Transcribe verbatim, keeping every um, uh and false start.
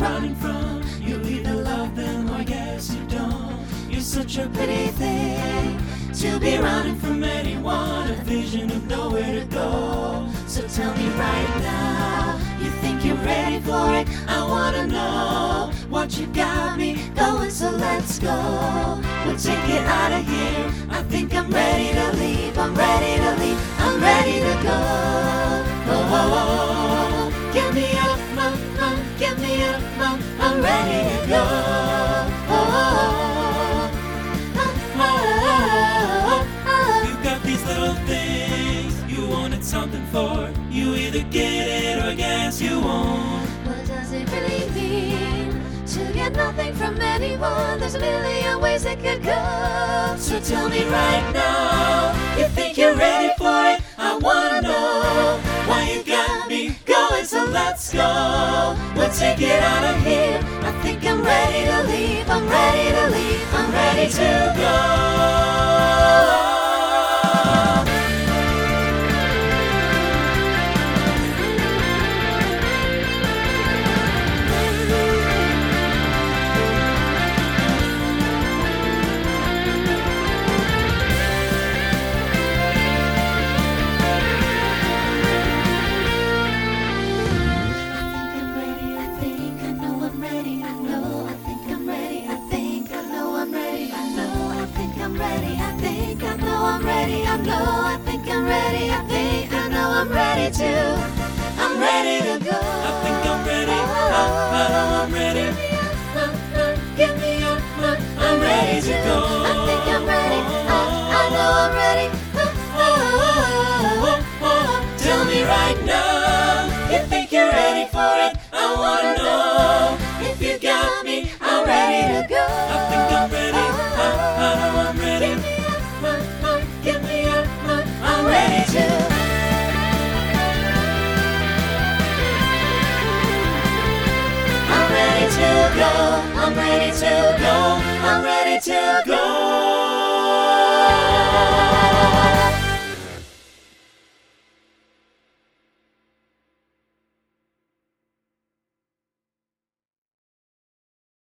running from. You either love them or I guess you don't. You're such a pretty thing to be running from anyone, a vision of nowhere to go. So tell me right now, you think you're ready for it? I wanna know what you got me going, so let's go. We'll take it out of here. I think I'm ready to leave. I'm ready to leave. I'm ready to go. Oh, oh, oh. Get me up, up, up. Get me up, up. I'm ready to go. Oh, oh, oh, oh. You've got these little things you wanted something for. You either get it or I guess you won't. What does it really mean to get nothing from anyone? There's a million ways it could go. So tell me right now, you think you're ready for it? I wanna know why you got me going, so let's go. We'll take it out of here. I think I'm ready to leave. I'm ready to leave. I'm ready to go. I know, I think I'm ready. I think I know I'm ready to. I'm ready to go. I think I'm ready. I, I know I'm ready. Give me up, I'm ready to go. I think I'm ready. I, I know I'm ready. Tell me right now, you think you're ready for it? I wanna know if you got me. I'm ready to go. I think I'm ready. I, I know I'm ready. Give me up, I'm ready to. I'm ready to go. I'm ready to go. I'm ready to go.